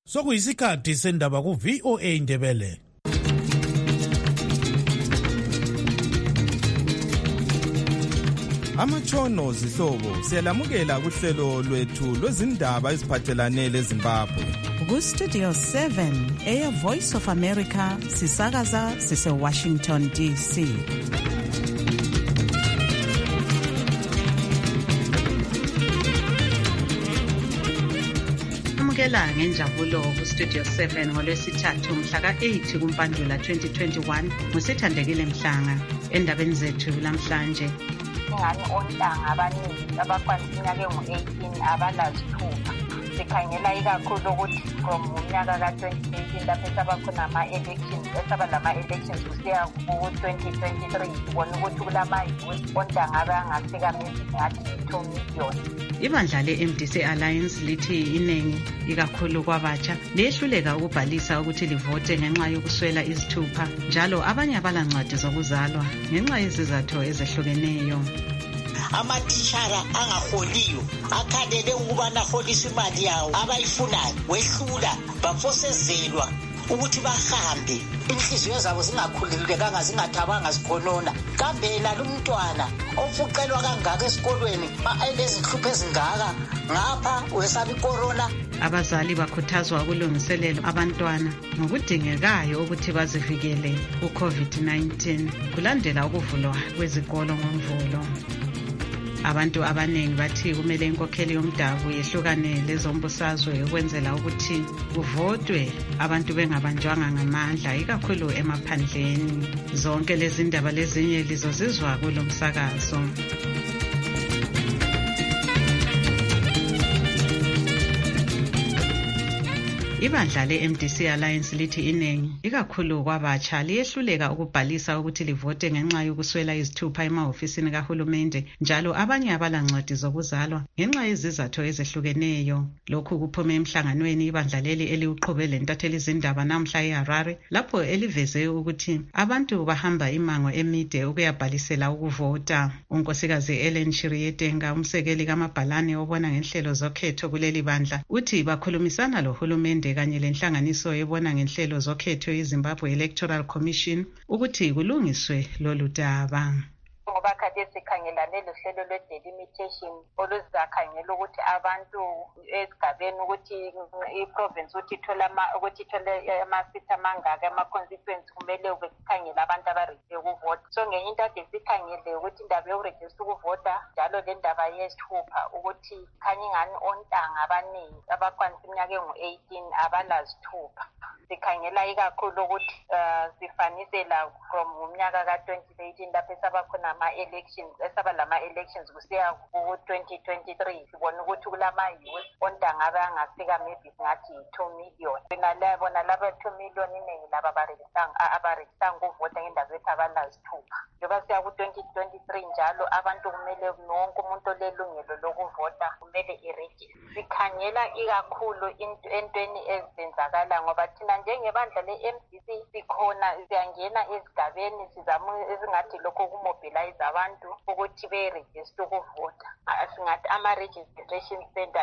Sokuyisikhathi sendaba ku VOA Indebele. Amatshono zihlobo siyalamukela kuhlelo lwethu lwezindaba eziphathelane leZimbabwe. Ku Studio 7 Air Voice of America sisakaza sise Washington DC. Amukela ngenjabulo ku Studio 7 ngolwesithathu mhla ka-8 kuMpandula 2021 ngusithandekile Mhlanga endabeni zethu namhlanje. Ingani ontanga abaningi abakwanisa iminyaka engu-18 abalazithupha. Sikhangela ikakhulu ukuthi from unyaka ka-2018 lapho esabakhona ama-elections lama-elections kusiya ku-2023 sibona ukuthi kulama-youth ontanga abangafika ngathi 2 million. Ibandla le-MDC Alliance lithi inengi ikakhulu kwabatsha liyehluleka ukubhalisa ukuthi livote ngenxa yokuswela izithupha njalo abanye abalancwadi zokuzalwa ngenxa yezizathu ezehlukeneyo. Amatishara angaholiyo akhalele ukubana holisa imali yawo abayifunayo wehlula bafosezelwa ukuthi bahambe inhliziyo zabo zingakhululekanga zingathabanga zikhonona. Kambe nalo umntwana ofuqelwa kangaka esikolweni elezinhlupho ezingaka ngapha wesaba icorona. Abazali bakhuthazwa ukulungiselela abantwana ngokudingekayo ukuthi bazivikele ku-COVID-19 kulandela ukuvulwa kwezikolo ngomvulo. Abantu abaningi bathi kumele inkokheli yomdabu yehlukane lezombusazwe ukwenzela ukuthi kuvotwe abantu bengabanjwanga ngamandla ikakhulu emaphandleni. Zonke lezi ndaba lezinye lizozizwa kulo msakazo. Ibandla le-MDC Alliance lithi inengi ikakhulu kwabatsha liyehluleka ukubhalisa ukuthi livote ngenxa yokuswela izithupha emahofisini kahulumende njalo abanye abalancwadi zokuzalwa ngenxa yezizathu ezehlukeneyo. Lokhu kuphume emhlanganweni ibandla leli eliuqhube lentatheli izindaba namhla eHarare lapho eliveze ukuthi abantu bahamba imango emide ukuyabhalisela ukuvota. Unkosikazi Ellen Chirietenga umsekeli kaMabhalane obona ngenhlelo zokhetho kuleli bandla uthi bakhulumisana lohulumende kanye lenhlanganiso ebona ngenhlelo zokhetho iZimbabwe Electoral Commission ukuthi kulungiswe lolu daba. Ngoba kade sikhangelane lohlelo lwe-delimitation oluzakhangela ukuthi abantu esigabeni ukuthi i-province ukuthi ithole ama-seat amangaka ama-constituency kumele besikhangela abantu abarejiste ukuvota. So ngenye into ade sikhangele ukuthi indaba yokurejista ukuvota njalo le ndaba yesithupha ukuthi khanye ingani ontanga abaningi abakwanisa iminyaka engu-18 abalazithupha. Sikhangela ikakhulu ukuthi sifanisela from umnyaka ka-2018 lapho esabakhona ama-elections lama-elections kusiya ku-2023 sibona ukuthi kulama-youth ontanga abangafika maybe ngathi 2 million. Bona laba 2 million inengi laba abarejistanga ukuvota ngendaba ethi abalazithupha. Njengoba siya ku-2023 njalo abantu kumele wonke umuntu olelungelo lokuvota kumele irejiste. Sikhangela ikakhulu entweni ezenzakala ngoba thina njengebandla le-MDC sikhona siyangena ezigabeni sizama ezingathi lokho kumobilize abantu ukuthi berejiste ukuvota. Singathi ama-registration center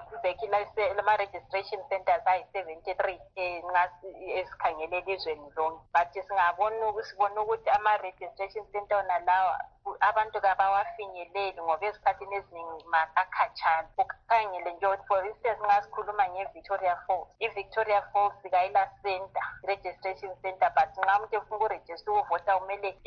ama-registration centers ayi-73 esikhangele elizweni lonke. But sibona ukuthi ama-registration center nalawa abantu kabawafinyeleli ngoba esikhathini eziningi akhatshana. Ukhangele nje for instance ngasikhuluma nge-Victoria Falls. I-Victoria Falls kayila center, registration center, but nxa umuntu efuna ukurejista ukuvota kumele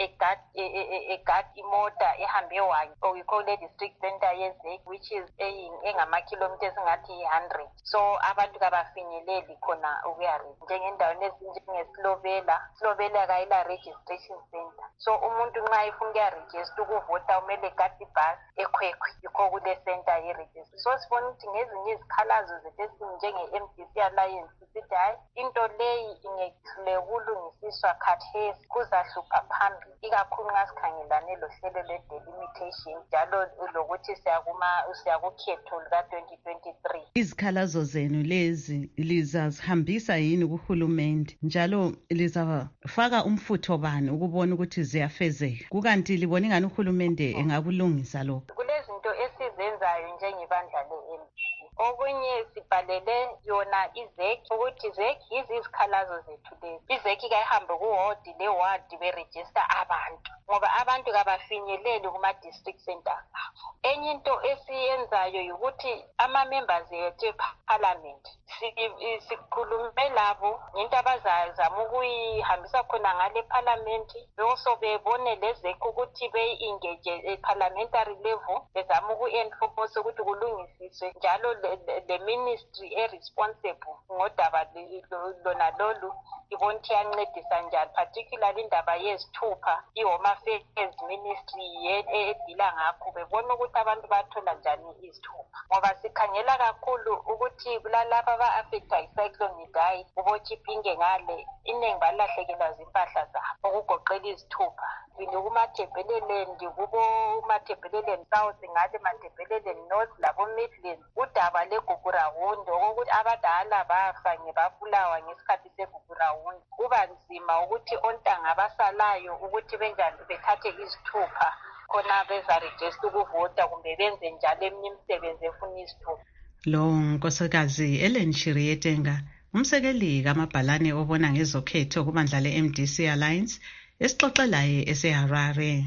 egadi imota ehambe wayo or we call it district center yezek which is engama-kilometers ngathi 100. So abantu kabafinyeleli khona ukuyarejista. Njengendaweni ezinjengeSlovela kayila registration center. So umuntu nxa efuna ukuyarejista ukuvota kumele egadi ibhasi ekhwekhwe yikho kule center yerejista. So sibona ukuthi ngezinye izikhalazo zethu esinjenge-MDC Alliance sithi hayi into leyi ingehlule ukulungisiswa khathesi kuzahlupha phambili ikakhulu nxa sikhangelane lohlelo lwe-delimitation njalo lokuthi siyakukhetho luka-2023. Izikhalazo zenu lezi lizazihambisa yini kuhulumende njalo lizafaka umfutho bani ukubona ukuthi ziyafezeka kukanti libona ingani uhulumende engakulungisa lokho? Kulezinto esizenzayo njengebandla le-MDC okunye sibhalele yona izeki ukuthi izeki yizi izikhalazo zethu lezi. Izeki kayihambe kuwodi lewadi berejista abantu ngoba abantu kabafinyeleli kuma-district centers. Enye into esiyenzayo ukuthi ama-members ethu eParliament sikhulume labo ngento abazazama ukuyihambisa khona ngale eParliament, also bebone lezeki ukuthi beyi-engage e-parliamentary level, bezama uku-enforce ukuthi kulungisiswe njalo le ministry e-responsible ngodaba lona lolu ibona ukuthi iyancedisa njani, particularly indaba yezithupha i-Home Affairs Ministry edila ngakho, bebona ukuthi abantu bathola njani izithupha ngoba sikhangela kakhulu ukuthi lalaba aba-affectwa yi-Cyclone Idai ubochipinge ngale iningi balahlekelwa zimpahla zabo okugoqela izithupha kumaThebelelendi kubo umaThebelelendi South ngale maThebelelendi North labo Midlands udaba leGugurawundi okokuthi abadala bafa babulawa ngesikhathi segugurawundi. Kuba nzima ukuthi ontanga abasalayo ukuthi benjani bethathe izithupha khona bezarejista ukuvota kumbe benze njalo eminye imisebenzi efuna izithupha. Lo Nkosikazi Ellen Shirietenga, umsekeli kamabhalane obona ngezokhetho kubandla le-MDC Alliance, esixoxelayo eseHarare.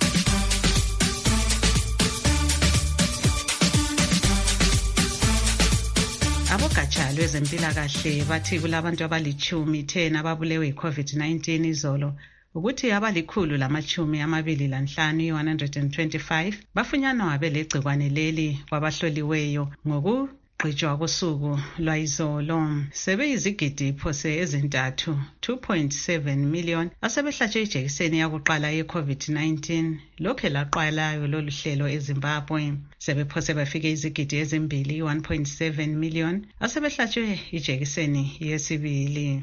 Abogatsha lwezempilakahle bathi kulabantu abali-10 ababulewe yi-COVID-19 izolo, ukuthi abali-125 125 bafunyanwa belegcikwane leli kwabahloliweyo ngokugqitshwa kosuku lwayizolo. Sebeyizigidi phose ezintathu 2.7 million asebehlatshwe ijekiseni yakuqala ye-COVID-19 lokhe laqalayo lolu hlelo eZimbabwe. Sebephose bafike izigidi ezimbili 1.7 million asebehlatshwe ijekiseni yesibili.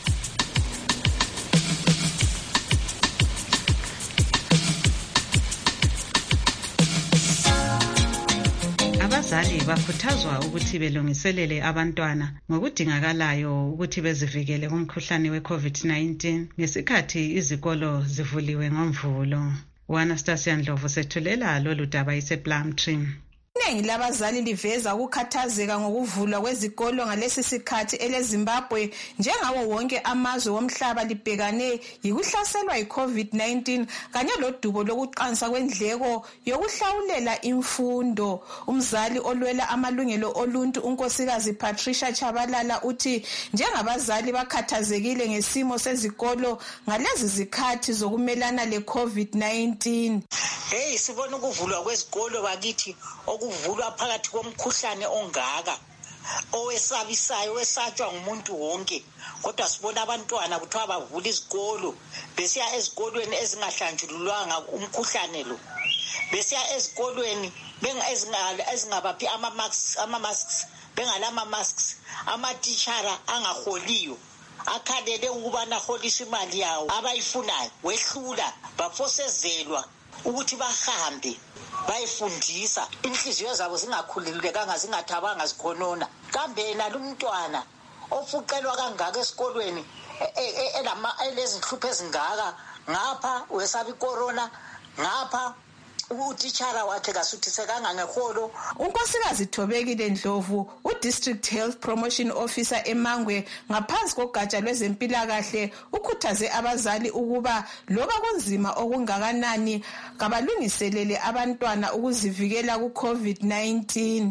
Abazali bakhuthazwa ukuthi belungiselele abantwana ngokudingakalayo ukuthi bezivikele kumkhuhlane we-COVID-19 ngesikhathi izikolo zivuliwe ngoMvulo. Anastasia Ndlovu sethulela lolu daba isePlumtree. Iningi labazali liveza ukukhathazeka ngokuvulwa kwezikolo ngalesi sikhathi eleZimbabwe njengawo wonke amazwe womhlaba libhekane yikuhlaselwa yi-COVID-19 kanye lodubo lokuqansa kwendleko yokuhlawulela imfundo. Umzali olwela amalungelo oluntu unkosikazi Patricia Chabalala uthi njengabazali bakhathazekile ngesimo sezikolo ngalezi zikhathi zokumelana le-COVID-19. Sibona ukuvulwa kwezikolo bakithi okuvulwa phakathi komkhuhlane ongaka owesabisayo wesatshwa ngumuntu wonke, kodwa sibona abantwana kuthiwa bavula izikolo besiya ezikolweni ezingahlanjululwanga umkhuhlane lo, besiya ezikolweni ezingabaphi ama-masks bengalama-masks, amatishara angaholiyo akhalele ukubana holisa imali yawo abayifunayo wehlula bafosezelwa ukuthi bahambe bayifundisa, inhliziyo zabo zingakhululekanga zingathabanga zikhonona. Kambe yena lumntwana ofuqelwa kangaka esikolweni elezinhlupho ezingaka, ngapha wesaba icorona, ngapha utitshara wakhe kasuthisekanga ngeholo. Unkosikazi Thobekile Ndlovu, uDistrict Health Promotion Officer eMangwe ngaphansi kogatsha lwezempilakahle, ukhuthaze abazali ukuba loba kunzima okungakanani kabalungiselele abantwana ukuzivikela ku-COVID-19.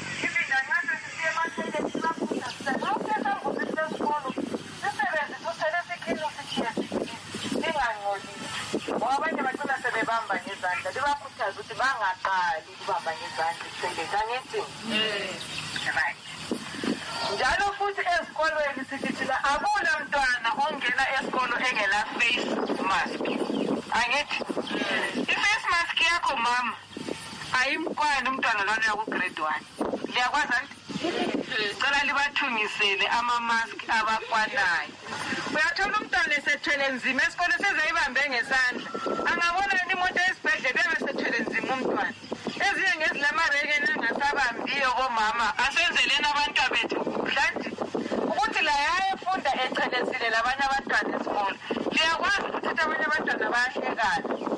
Bamba ngezandla libakhuthaza ukuthi bangaqali ukubamba ngezandla iseleka ngithi right. Njalo futhi ezikolweni sithi thina akula mntwana ongena esikolo engela face mask. Angithi i-face mask yakho mama ayimkwani umntwana lona yaku grade 1 liyakwazi anti cela libathungisele ama-mask abakwanayo. Uyathola umntwana esethwele nzima esikole sezayibambe ngesandla, angabona imoto esibhedlela engasethwele nzima umntwana. Ezinye ngezilamareke nangasabambiyo komama asenzeleni abantwana bethu mhlanti ukuthi la yayefunda echelesile labanye abantwana esikole. Liyakwazi ukuthi abanye abantwana bayahlekana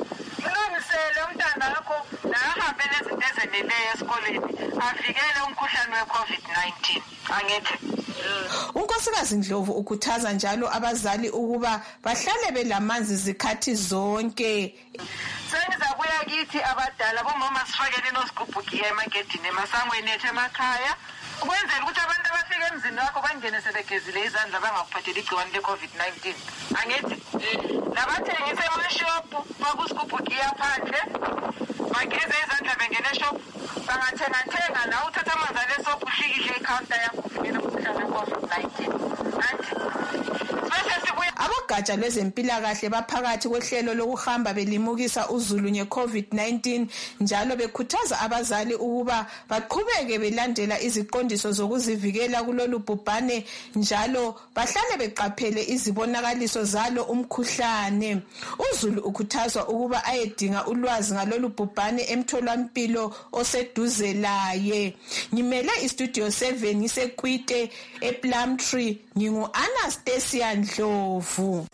mlungisele umntana wakho nahambe nezinto ezeneleyo esikoleni avikele umkhuhlane we-COVID-19 angithi. uNkosikazi Ndlovu ukhuthaza njalo abazali ukuba bahlale belamanzi zikhathi zonke. Sengizabuya kithi abadala bomama sifakele nosigubhugiya emagedini emasangweni ethu emakhaya ukwenzela ukuthi abantu abafika emzini wakho bangene sebegezile izandla bangakuphatheli igciwane le-COVID-19 angithi. Nabathengisa emashophu bakusigubhugiya phandle bageze izandla bengene eshophu bangathenga nawe uthatha amanzi alesophu uhlikihle ikhawunta yakho uvikele umkhuhlane we-COVID-19 anti bese sibuya. Abogatsha lwezempilakahle baphakathi kohlelo lokuhamba belimukisa uzulu nge-COVID-19 njalo bekhuthaza abazali ukuba baqhubeke belandela iziqondiso zokuzivikela kulolu bhubhane njalo bahlale beqaphele izibonakaliso zalo umkhuhlane. Uzulu ukhuthazwa ukuba ayedinga ulwazi ngalolu bhubhane emtholampilo oseduze laye. Ngimele istudio 7 ngisekwite ePlumtree ngingu-Anastasia Ndlovu.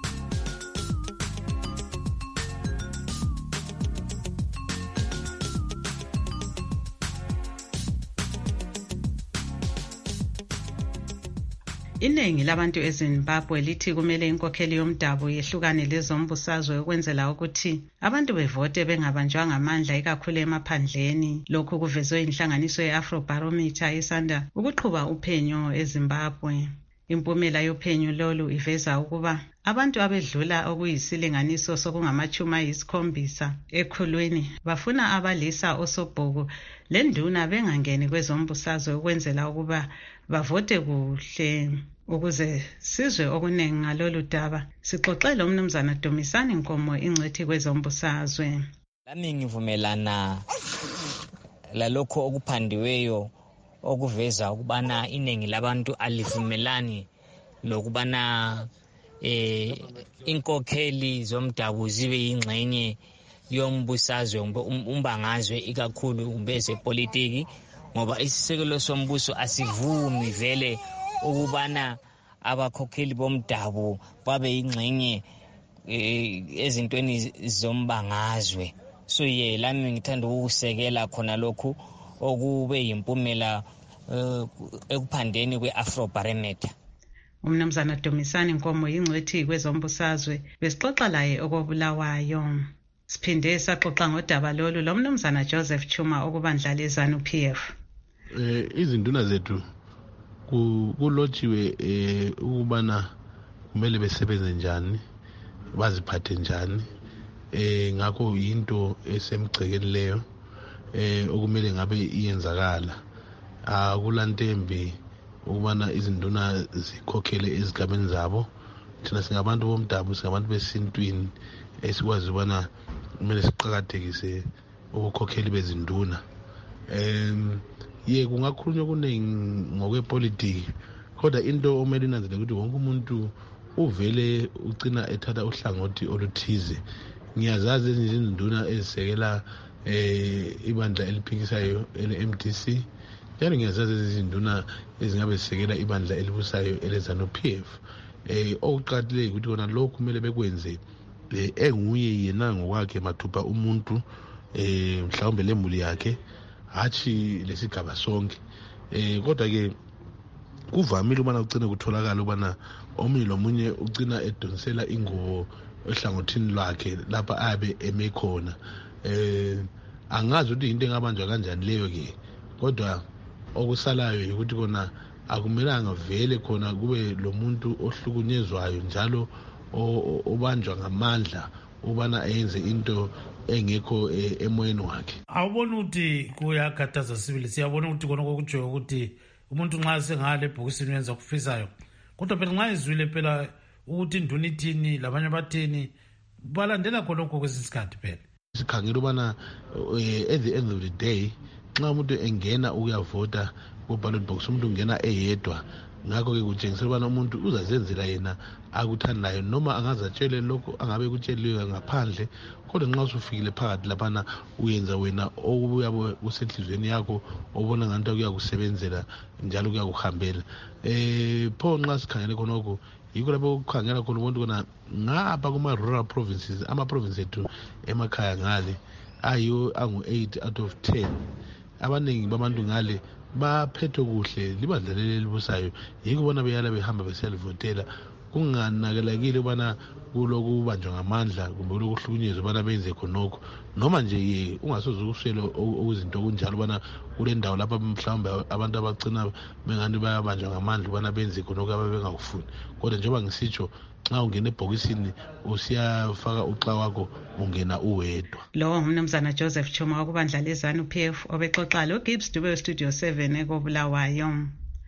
Iningi labantu eZimbabwe lithi kumele inkokheli yomdabu yehlukane lezombusazwe ukwenzela ukuthi abantu bevote bengabanjwanga amandla ikakhulu emaphandleni. Lokhu kuvezwe inhlanganiso ye-Afrobarometer isanda ukuqhuba uphenyo eZimbabwe. Impumela yophenyo lolu iveza ukuba abantu abedlula okuyisilinganiso sokungama-70 ekhulwini bafuna abalisa osobhoko lenduna bengangeni kwezombusazwe ukwenzela ukuba bavote kuhle. Ukuze sizwe okuningi ngalolu daba sixoxele umnumzana Dumisani Nkomo ingcwethi kwezombusazwe. Lami ngivumelana lalokho okuphandiweyo okuveza ukubana iningi labantu alivumelani lokubana inkokheli zomdabu zibe yingxenye yombusazwe umbangazwe ikakhulu umbeze politiki ngoba isisekelo sombuso asivumi vele ukubana abakhokheli bomdabu babe yingxenye ezintweni zombangazwe. So lami ngithanda ukusekela khona lokhu okube yimpumela ekuphandeni kwe-Afrobarometer. Umnumzana Dumisani Nkomo ingcwethi kwezombusazwe besixoxa laye okobulawayo. Siphinde saxoxa ngodaba lolu lomnumzana Joseph Chuma okubandla leZANU PF. Izinduna zethu kulotshiwe ukubana kumele besebenze njani baziphathe njani ngakho into esemgcekeni leyo okumele ngabe iyenzakala. Akulantembi ukubana izinduna zikhokhele ezigabeni zabo. Thina singabantu bomdabu singabantu besintwini esikwazi ubana kumele siqhakathekise ubukhokheli bezinduna. Kungakhulunywa kuningi ngokwepolitiki kodwa into omele inanzele ukuthi wonke umuntu uvele ugcina ethatha uhlangothi oluthize. Ngiyazazi izinduna ezisekela ibandla eliphikisayo ele-MDC njalo ngiyazazi izinduna ezingabe zisekela ibandla elibusayo eleZANU PF. Okuqakathile ukuthi kona lokhu kumele bekwenze enguye yena ngokwakhe mathupha umuntu mhlawumbe lemuli yakhe hathi lesigaba sonke. Kodwa ke kuvamile ubana ugcine kutholakala ubana omunye lomunye ugcina edonsela ingubo ehlangothini lwakhe lapha abe eme khona. Angazi ukuthi into engabanjwa kanjani leyo ke kodwa okusalayo ukuthi kona akumelanga vele khona kube lo muntu ohlukunyezwayo njalo obanjwa ngamandla ubana ayenze into engekho emoyeni wakhe. Awubona ukuthi kuyakhathaza sibili siyabona ukuthi khona kokutsho ukuthi umuntu nxa sengale ebhokisini wenza kufisayo kodwa phela nxa izwile phela ukuthi induna ithini labanye abathini balandela khonokho kwesinye isikhathi phela. Sikhangela ubana at the end of the day nxa umuntu engena ukuyavota ku-ballot box umuntu ungena eyedwa ngakho-ke kutshengisela ubana umuntu uzazenzela yena akuthandayo noma angazatshele lokhu angabe kutsheliwe ngaphandle, kodwa nxa usufikile phakathi laphana uyenza wena okuyabe kusenhliziyweni yakho obona ngathi kuyakusebenzela njalo kuyakuhambela. Pho nxa sikhangele khonokho yikho lapho kukhangela khona umuntu kona ngapha kuma-rural provinces, ama-province ethu emakhaya ngale ayiwo angu-8 out of 10. Abaningi babantu ngale baphethwe kuhle libandla leli elibusayo, yikho bona beyala behamba besiyalivotela, kunganakelekile ubana kuloku ubanjwa ngamandla kumbe kulokuhlukunyezwa ubana benze khonokho, noma nje ungasoze ukuswele okuzinto kunjalo ubana kule ndawo lapha mhlawumbe abantu abagcina bengani bayabanjwa ngamandla ubana benze khonokho ababengakufuni. Kodwa njengoba ngisitsho, nxa ungena ebhokisini usiyafaka uxa wakho ungena uwedwa. Lowo ngumnumzana Joseph Chuma wakubandla lezanu PF obexoxa lo Gibbs Dube Studio 7 ekobulawayo.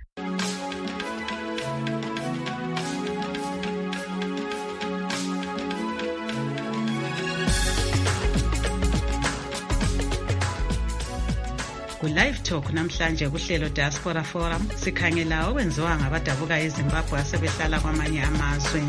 Ku-Live Talk namhlanje kuhlelo Diaspora Forum sikhangela okwenziwa ngabadabuka eZimbabwe asebehlala kwamanye amazwe.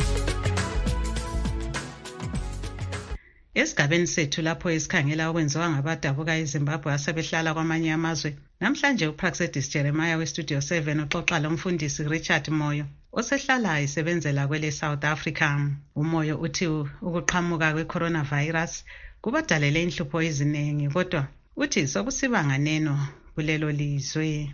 Esigabeni sethu lapho esikhangela okwenziwa ngabadabuka eZimbabwe asebehlala kwamanye amazwe, namhlanje uPraxedis Jeremiah weStudio 7 uxoxa lomfundisi Richard Moyo osehlala esebenzela kwele South Africa. uMoyo uthi ukuqhamuka kwe-coronavirus kubadalele inhlupho eziningi, kodwa uthi sokusiba nganeno kulelo lizwe.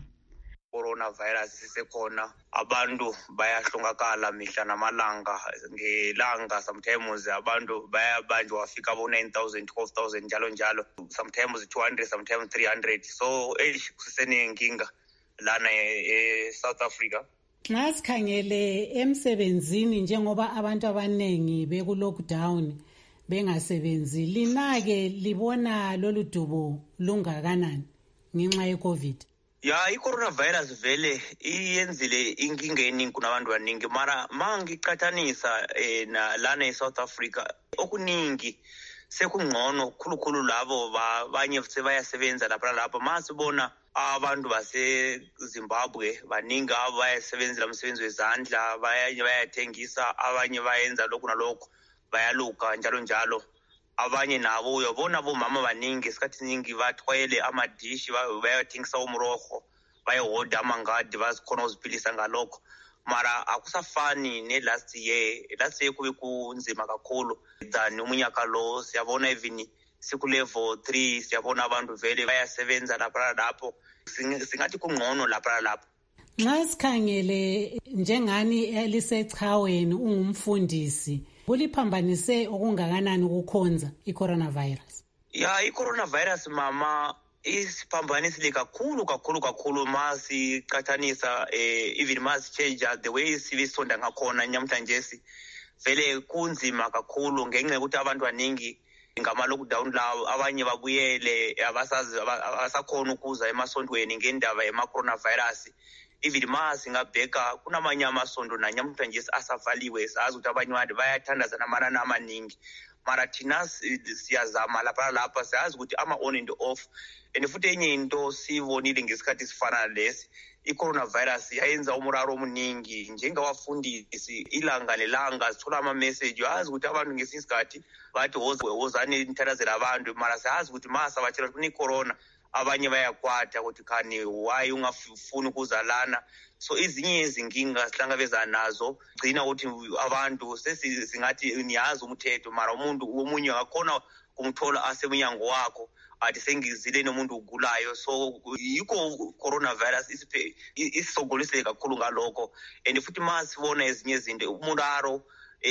Coronavirus isekhona, abantu bayahlongakala mihla namalanga. Ngelanga sometimes abantu bayabanjwa wafika abo 9,000 12,000 njalo njalo, sometimes 200 sometimes 300. So kusenenkinga lana South Africa. Nxa sikhangele emsebenzini njengoba abantu abanengi beku lockdown bengasebenzi, linake libona lolu dubo lungakanani ngenxa ye-COVID? I-coronavirus vele iyenzile inkinga eningi kunabantu baningi, mara mangicathanisa lana eSouth Africa okuningi sekungcono khulukhulu labo abanye sebayasebenza lapha masibona abantu baseZimbabwe baningi abayasebenzela umsebenzi wezandla, bayathengisa, abanye bayenza lokhu nalokhu, bayaluka njalo njalo. Abanye nabo uyabona bomama baningi isikhathi siningi bathwele amadishi bayathengisa umroho, bayahoda amangadi bazikhona uziphilisa ngalokho. Mara akusafani ne-last year kube kunzima kakhulu than umunyaka lo. Siyabona even siku-level 3 siyabona abantu vele bayasebenza lapho, singathi kungcono lapho. Nxa sikhangele njengani elisechaweni ungumfundisi, kuliphambanise okungakanani ukukhonza i-coronavirus? I-coronavirus mama isiphambanisile kakhulu masicathanisa even masichange the way sibisonda ngakhona namhlanje vele kunzima kakhulu ngenxa yokuthi abantu baningi ngama-lockdown lawo abanye babuyele abasakhona ukuza emasontweni ngendaba yama-coronavirus. Even singabheka kunamanye amasondo namhlanje asavaliwe, sazi ukuthi abanye abantu bayathandaza namanani amaningi, mara thina siyazama lapha siyazi ukuthi ama-on and off. And futhi enye into siyibonile ngesikhathi sifana lesi, i-coronavirus yayenza umuraro omuningi njengabafundisi. Ilanga nelanga sithola ama-message, yazi ukuthi abantu ngesinye isikhathi bathi wozani nithandazela abantu, mara siyazi ukuthi masabatshela ukuthi kune-corona abanye bayakwata ukuthi khani why ungafuni ukuzalana. So ezinye izinkinga sihlangabezana nazo gcina ukuthi abantu singathi niyazi umthetho, mara umuntu omunye akakhona kumthola asemnyango wakho athi sengizile nomuntu ugulayo. So yikho coronavirus isisogolisile kakhulu ngalokho. And futhi masibona ezinye izinto umuraro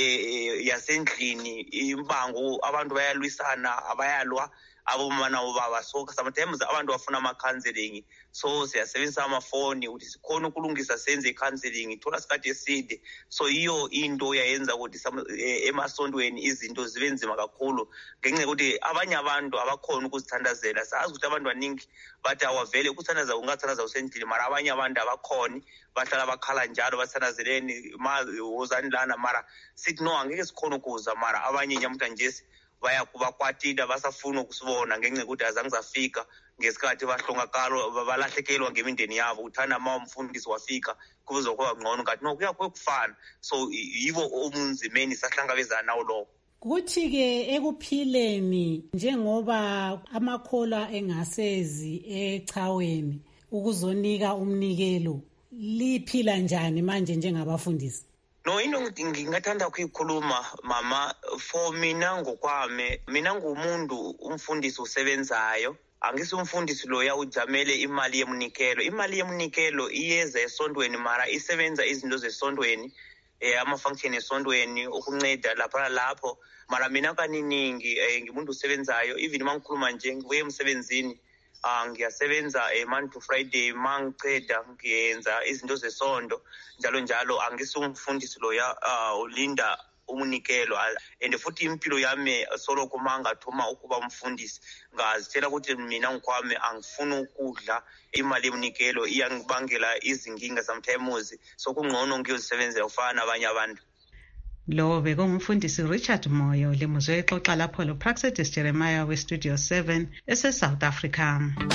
yasendlini, imbango, abantu bayalwisana, abayalwa abomama nabobaba. So sometimes abantu bafuna ama-counseling, so siyasebenzisa amafoni ukuthi sikhona ukulungisa senze i-counseling, thola isikhathi eside. So iyo into yayenza ukuthi emasontweni izinto zibe nzima kakhulu ngenxa yokuthi abanye abantu abakhona ukuzithandazela. Sazi ukuthi abantu baningi bathi awavele ukuthandaza ungathandaza usendlini, mara abanye abantu abakhoni bahlala bakhala njalo bathandazeleni wozani lana, mara sithi no angeke sikhona ukuza, mara abanye namhlanje bayakubakwatile basafuna ukusibona ngenxa ukuthi azange zafika ngesikhathi bahlongakalo balahlekelwa ngemindeni yabo uthanda umfundisi wafika kuzokuba ngcono kanti nokuyakho kufana so yibo omunzimeni sahlangabezana nawo lo. Kuthi-ke ekuphileni njengoba amakholwa engasezi echaweni ukuzonika umnikelo liphila njani manje njengabafundisi? No, into ngingathanda ukuyikhuluma mama, for mina ngokwami, mina ngumuntu umfundisi usebenzayo. Angisumfundisi loya ujamele imali yemnikelo. Imali yemnikelo iyeza esontweni mara isebenza izinto zesontweni, ama-function esontweni ukunceda lapho. Mara mina kaniningi ngimuntu usebenzayo, even mangikhuluma nje ngibuye emsebenzini. Ngiyasebenza Monday to Friday, mangiqeda ngiyenza izinto zesonto njalo angisumfundisi loya ulinda umnikelo and futhi impilo yami solo kumangathuma ukuba umfundisi ngazitshela ukuthi mina ngikwami angifuni ukudla imali yemnikelo iyangibangela izinkinga sometimes so kungcono ngiyozisebenzela ufana nabanye abantu. Lo bekungumfundisi Richard Moyo lemuzwe exoxa lapho lo Praxedis Jeremiah we Studio 7 South Africa.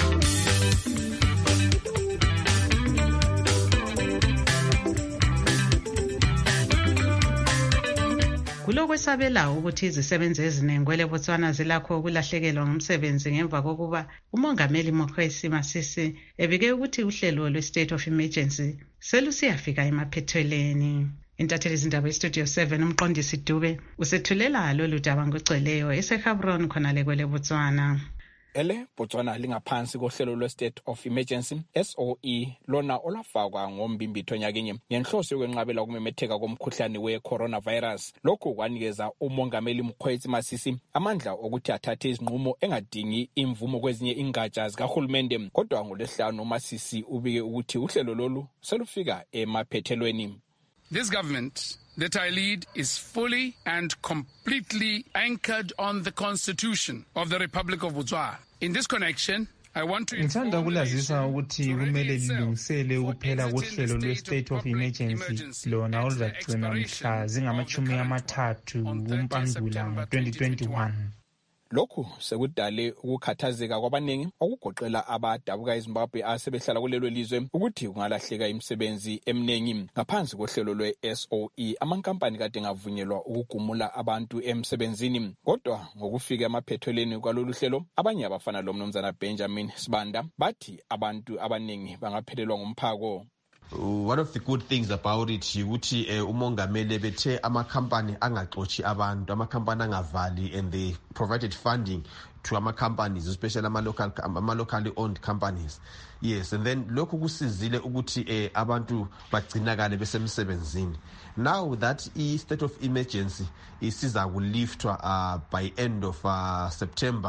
Kulokwesabela ukuthi izisebenzi eziningi kwele Botswana zilakho ukulahlekelwa ngumsebenzi ngemva kokuba umongameli Mokgweetsi Masisi ebike ukuthi uhlelo lwe-State of Emergency selusiyafika emaphethelweni. Intatheli izindaba eStudio 7 umqondisi Dube usethulela lolu daba ngoceleyo eseGaborone khonale kwele Botswana. Ele Botswana lingaphansi kohlelo lwe-State of Emergency SOE lona olafakwa ngombimbitho nyakenye ngenhloso yokwenqabela ukumemetheka komkhuhlane we-coronavirus. Lokhu kwanikeza umongameli Mokgweetsi Masisi amandla okuthi athathe izinqumo engadingi imvumo kwezinye ingatsha zikahulumende. Kodwa ngoLwesihlanu uMasisi ubike ukuthi uhlelo lolu selufika emaphethelweni. This government that I lead is fully and completely anchored on the Constitution of the Republic of Botswana. In this connection, I want to ngithanda ukulazisa ukuthi kumele lilungisele ukuphela kohlelo lwe-State of Emergency lona oluzagcina mhla zingama-30 kuMpandula ngo-2021. Lokhu sekudale ukukhathazeka kwabaningi okugoqela abadabuka eZimbabwe asebehlala kulelo lizwe ukuthi kungalahleka imisebenzi eminingi ngaphansi kohlelo lwe-SOE. Amankampani kade ngavunyelwa ukugumula abantu emsebenzini, kodwa ngokufika emaphethelweni kwalolu hlelo abanye abafana lo mnumzana Benjamin Sibanda bathi abantu abaningi bangaphelelwa ngumphako. One of the good things about it ukuthi umongameli bethe amakhampani angaxoshi abantu, amakhampani angavali, and they provided funding to ama-companies, especially ama-locally owned companies. Yes, and then lokhu kusizile ukuthi abantu bagcinakale besemsebenzini. Now that i-state of emergency isiza kuliftwa by end of September,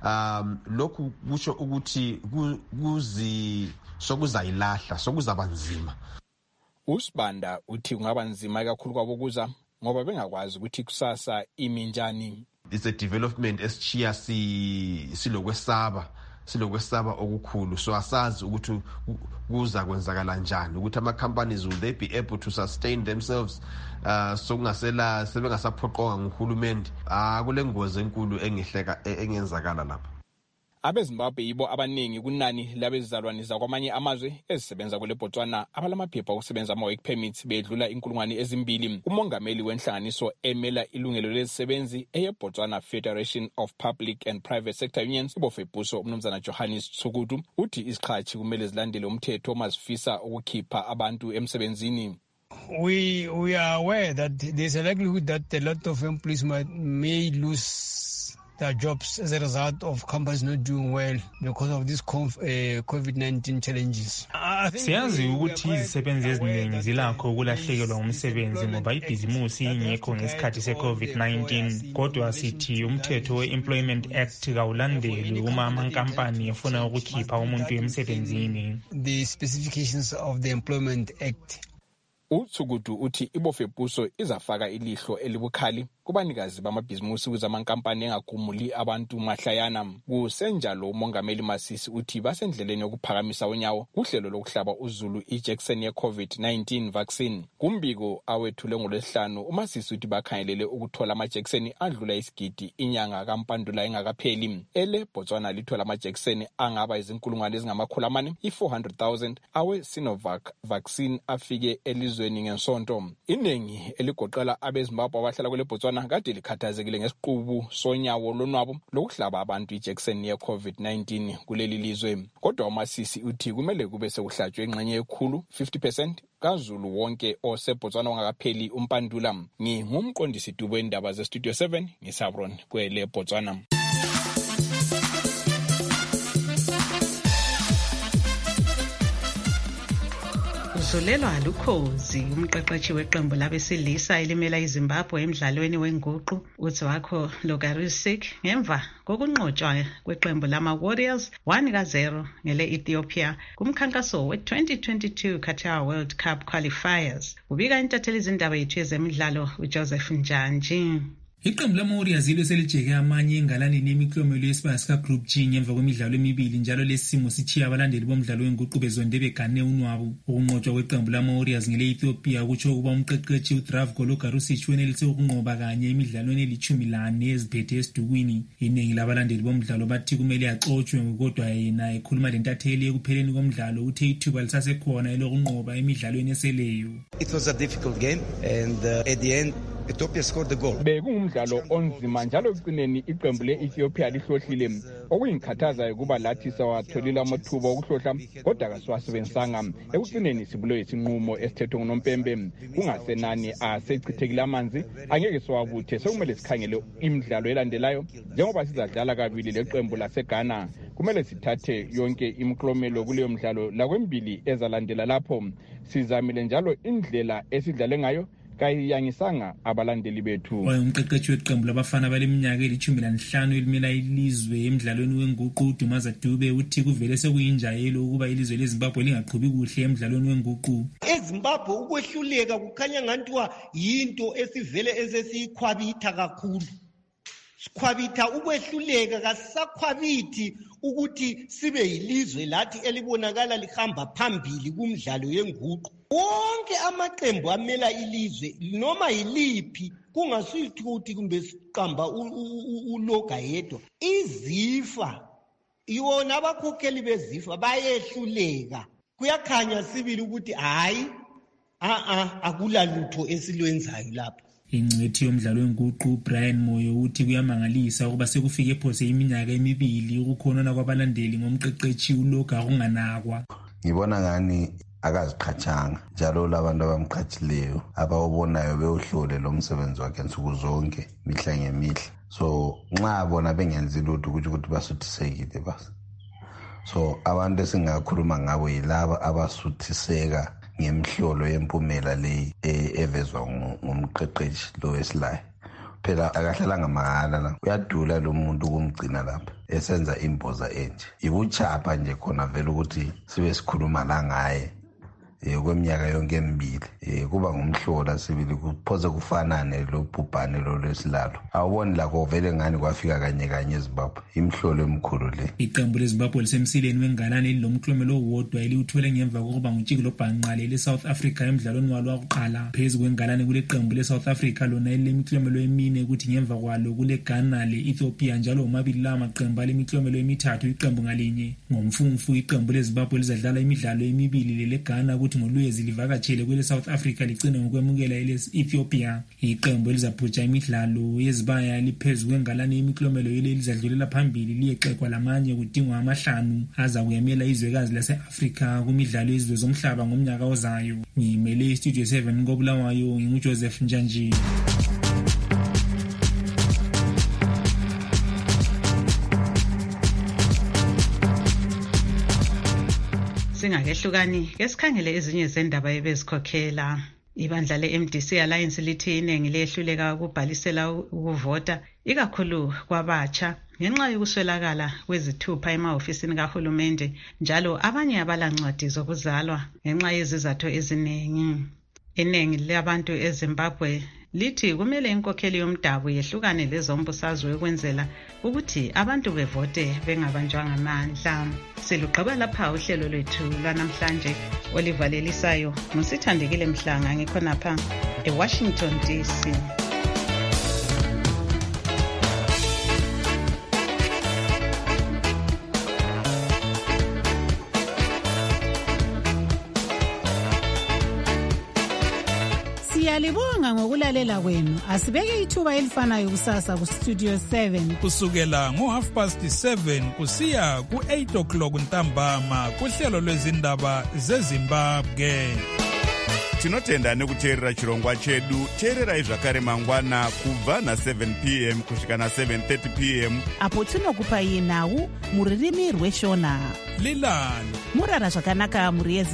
lokhu kusho ukuthi sokuzayilahla sokuzaba nzima. Usibanda uthi kungaba nzima kakhulu kwabokuza ngoba bengakwazi ukuthi kusasa iminjani. It's a development eschiya silokwesaba okukhulu, so asazi ukuthi kuza kwenzakala njani, ukuthi ama-companies will they be able to sustain themselves. Sokungasela sebengasaphoqonga nguhulumende. Kule ngozi enkulu engenzakala lapha. AbeZimbabwe yibo abaningi kunani labezizalwane zakwamanye amazwe ezisebenza kule Botswana abalamaphepha okusebenza ama-work permits bedlula 2,000. Umongameli wenhlanganiso emela ilungelo lezisebenzi eye-Botswana Federation of Public and Private Sector Unions ibofebuso umnumzana Johannes Tsukudu uthi isikhathi kumele zilandele umthetho mazifisa ukukhipha abantu emsebenzini. We are aware that there's a likelihood that a lot of employees may lose their jobs as a result of companies not doing well because of these COVID-19 challenges. Siyazi ukuthi izisebenzi eziningi zilakho ukulahlekelwa ngumsebenzi ngoba ibhizimusi ingekho ngesikhathi se-COVID-19. Kodwa sithi umthetho we-Employment Act kawulandeli uma amankampani efuna ukukhipha umuntu emsebenzini. The specifications of the Employment Act. Utsukudu uthi ibofebuso izafaka ilihlo elibukhali kubanikazi bamabhizimusi ukuze amankampani engagumuli abantu mahlayana. Kusenjalo uMongameli Masisi uthi basendleleni yokuphakamisa unyawo kuhlelo lokuhlaba uzulu ijekiseni ye-COVID-19 vaccine. Kumbiko awethule ngoLwesihlanu, uMasisi uthi bakhangelele ukuthola amajekiseni adlula isigidi inyanga kaMpandula engakapheli. Botswana lithola amajekiseni angaba izinkulungwane ezingama400 i-400,000 awe Sinovac vaccine afike elizweni ngensonto. Iningi eligoqela abeZimbabwe abahlala kwele Botswana kade likhathazekile ngesiqubu sonyawo lonwabo lokuhlaba abantu ijekiseni ye-COVID-19 kuleli lizwe. Kodwa uMasisi uthi kumele kube sekuhlatshwe ingxenye ekhulu 50% kaZulu wonke oseBotswana ongakapheli uMpandula. Ngingumqondisi Dubo wendaba zeStudio 7 ngiSabron kwele Botswana. Uzolelwa Lukhozi, umqeqeshi weqembu labesilisa elimela iZimbabwe emidlalweni wenguqu uTswako Logarisik ngemva kokunqotshwa kweqembu lama-Warriors 1-0 ngele-Ethiopia kumkhankaso we-2022 Qatar World Cup Qualifiers. Ubika intatheli izindaba yethu yezemidlalo uJoseph Njanji. Iqembu lama-Warriors yilo selijeke amanye engalaneni yemiklomelo yesibaya sika-Group G ngemva kwemidlalo emibili, njalo lesimo sithiya abalandeli bomdlalo wenguqu bezonde begane unwabu. Ukunqotshwa kweqembu lama-Warriors ngele-Ethiopia kutsho ukuba umqeqeshi uDravko Logarusic wenelise ukunqoba kanye emidlalweni eli-14 eziphethe esidukwini. Iningi labalandeli bomdlalo bathi kumele axotshwe, kodwa yena ekhuluma lentatheli ekupheleni komdlalo uthe ithuba lisasekhona elokunqoba emidlalweni eseleyo. It was a difficult game and at the end Ethiopia scored the goal. Bekungumdlalo onzima njalo ekugcineni iqembu le-Ethiopia lihlohlile. Okuyingikhathazayo kuba lathi sawatholile amathuba okuhlohla kodwa kasiwasebenzisanga. Ekugcineni sibulo isinqumo esithethwe nguNompembe kungasenani asechithekile amanzi angeke siwabuthe. Sekumele sikhangele imidlalo elandelayo njengoba sizadlala kabili leqembu laseGhana. Kumele sithathe yonke imiklomelo kuleyo mdlalo lakwembili ezalandela lapho. Sizamile njalo indlela esidlale ngayo kayiyangisanga abalandeli bethu. Umqeqeshi weqembu labafana baleminyaka eli-15 elimela ilizwe emidlalweni wenguqu uDumaza Dube uthi kuvele sekuyinjayelo ukuba ilizwe leZimbabwe lingaqhubi kuhle emidlalweni wenguqu. EZimbabwe ukwehluleka kukhanya ngantiwa yinto esivele esesiyikhwabitha kakhulu. Sikhwabitha ukwehluleka, kasisakhwabithi ukuthi sibe yilizwe lathi elibonakala lihamba phambili kumdlalo yenguqu. Wonke amaqembu amela ilizwe noma yiliphi, kungasuthi ukuthi kumbe siqamba uloga yedwa, izifa iwona abakhokheli bezifa bayehluleka. Kuyakhanya sibili ukuthi hayi akulalutho esilwenzayo lapho. Ingcwethi yomdlalo wenguqu Brian Moyo uthi kuyamangalisa ukuba sekufike phose iminyaka emibili ukukhonona kwabalandeli ngomqeqeshi uLoga kunganakwa. Ngibona ngani akaziqhatshanga njalo labantu abamqhatshileyo abawubonayo bewuhlole lo msebenzi wakhe nsuku zonke mihla ngemihla. So nxa bona bengenzi lutho ukuthi basuthisekile basi. So abantu esingakhuluma ngabo yilaba abasuthiseka ngemhlolo yempumela le evezwa ngumqeqeshi lo wesilayo. Phela akahlalanga mahala la, uyadula lo muntu kumgcina lapha esenza imboza enje. Ibuchapha nje khona vele ukuthi sibe sikhuluma la ngaye kweminyaka yonke emibili. Kuba ngumhlola sibili kuphoze kufanane lo bhubhane lo lesilalo. Awuboni la kovele ngani kwafika kanye eZimbabwe, imhlolo emkhulu le. Iqembu leZimbabwe lisemsileni wengalane elilomklomelo owodwa eliwuthole ngemva kokuba nguTshiki loBhanqale leSouth Africa emidlalweni walo wokuqala. Phezu kwengalane kule qembu leSouth Africa lona elilemiklomelo emine kuthi ngemva kwalo kule Ghana le-Ethiopia, njalo omabili la maqembu alemiklomelo emithathu iqembu ngalinye. Ngomfumfu iqembu leZimbabwe lizadlala imidlalo emibili leGhana ukuthi ngoLwezi livakatshele kwele South Africa ligcine ngokwemukela ele-Ethiopia. Iqembu elizaphutsha imidlalo yezibaya liphezu kwengalane yemiklomelo yele lizadlulela phambili liyexekwa lamanye kudingwa amahlanu aza kuyamela izwekazi lase-Afrika kumidlalo yezizwe zomhlaba ngomnyaka ozayo. Ngimele iStudio 7 koBulawayo, nginguJoseph Njanji. Singakehlukani ke sikhangele ezinye zendaba ebezikhokhela. Ibandla le-MDC Alliance lithi iningi lehluleka ukubhalisela ukuvota ikakhulu kwabatsha ngenxa yokuswelakala kwezithupha emahofisini kahulumende, njalo abanye abalancwadi zokuzalwa ngenxa yezizathu eziningi. Iningi labantu eZimbabwe lithi kumele inkokheli yomdabu yehlukane lezombusazwe ukwenzela ukuthi abantu bevote bengabanjwa ngamandla. Silugqiba lapha uhlelo lwethu lwanamhlanje olivalelisayo nguSithandekile Mhlanga ngikhonapha eWashington DC. Siyalibonga ngokulalela kwenu. Asibeke ithuba elifanayo kusasa ku Studio 7 kusukela ngo7:30 kusiya ku8:00 ntambama kuhlelo lwezindaba zeZimbabwe. Tinotenda nekuteerera chirongwa chedu. Teererai zvakare mangwana kubva na7 p.m. kusvika na7:30 p.m. apo tinokupai nhau muririmi rweshona. Lilani murara zvakanaka muri